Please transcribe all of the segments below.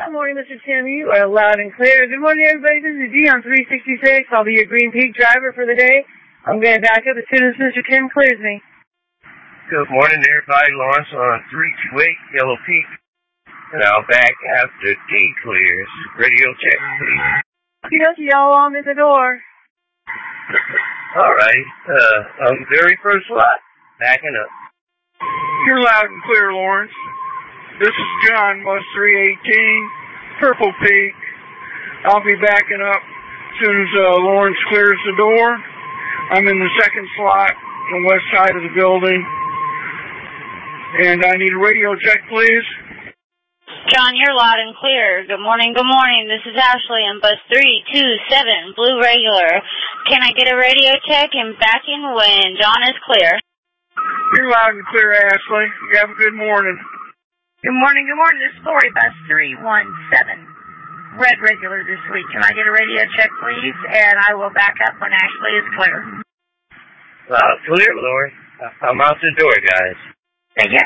Good morning, Mr. Tim. You are loud and clear. Good morning, everybody. This is D on 366. I'll be your Green Peak driver for the day. I'm going to back up as soon as Mr. Tim clears me. Good morning, everybody. Lawrence on 328 Yellow Peak. And I'll back after D clears. Radio check, please. You all on at the door. All right. On the very first slot, backing up. You're loud and clear, Lawrence. This is John, bus 318, Purple Peak. I'll be backing up as soon as Lawrence clears the door. I'm in the second slot on the west side of the building. And I need a radio check, please. John, you're loud and clear. Good morning, good morning. This is Ashley on bus 327, Blue Regular. Can I get a radio check and backing when John is clear? You're loud and clear, Ashley. You have a good morning. Good morning. This is Lori, bus 317. Red Regular this week. Can I get a radio check, please? And I will back up when Ashley is clear. Clear, Lori. I'm out the door, guys. Thank you.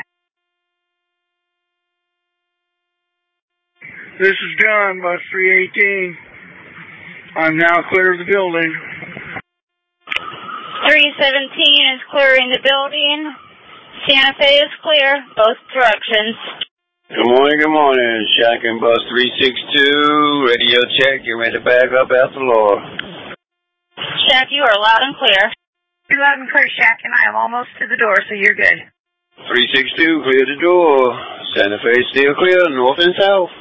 This is John, bus 318. I'm now clear of the building. 317 is clearing the building. Santa Fe is clear, both directions. Good morning. Shack and bus 362. Radio check. You're ready to back up after Laura. Shack, you are loud and clear. You're loud and clear, Shack, and I am almost to the door, so you're good. 362, clear the door. Santa Fe still clear, north and south.